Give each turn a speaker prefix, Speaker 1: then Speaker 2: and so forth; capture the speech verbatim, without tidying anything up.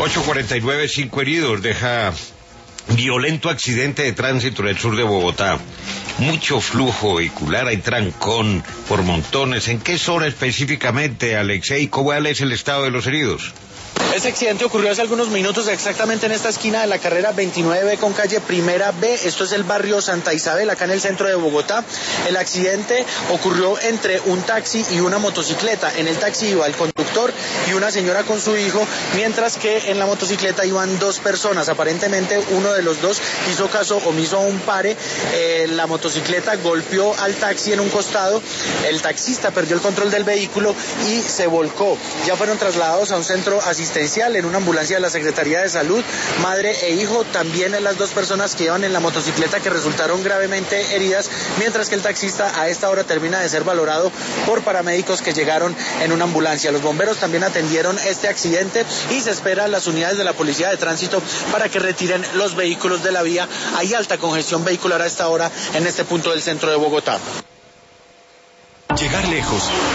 Speaker 1: ocho cuarenta y nueve, cinco heridos, deja violento accidente de tránsito en el sur de Bogotá. Mucho flujo vehicular, hay trancón por montones. ¿En qué zona específicamente, Alexei? ¿Cuál es el estado de los heridos?
Speaker 2: Este accidente ocurrió hace algunos minutos exactamente en esta esquina de la carrera veintinueve B con calle Primera B. Esto es el barrio Santa Isabel, acá en el centro de Bogotá. El accidente ocurrió entre un taxi y una motocicleta. En el taxi iba el conductor y una señora con su hijo, mientras que en la motocicleta iban dos personas. Aparentemente uno de los dos hizo caso omiso a un pare. Eh, la motocicleta golpeó al taxi en un costado. El taxista perdió el control del vehículo y se volcó. Ya fueron trasladados a un centro asistencial en una ambulancia de la Secretaría de Salud, madre e hijo, también en las dos personas que iban en la motocicleta que resultaron gravemente heridas, mientras que el taxista a esta hora termina de ser valorado por paramédicos que llegaron en una ambulancia. Los bomberos también atendieron este accidente y se espera las unidades de la Policía de Tránsito para que retiren los vehículos de la vía. Hay alta congestión vehicular a esta hora en este punto del centro de Bogotá.
Speaker 3: Llegar lejos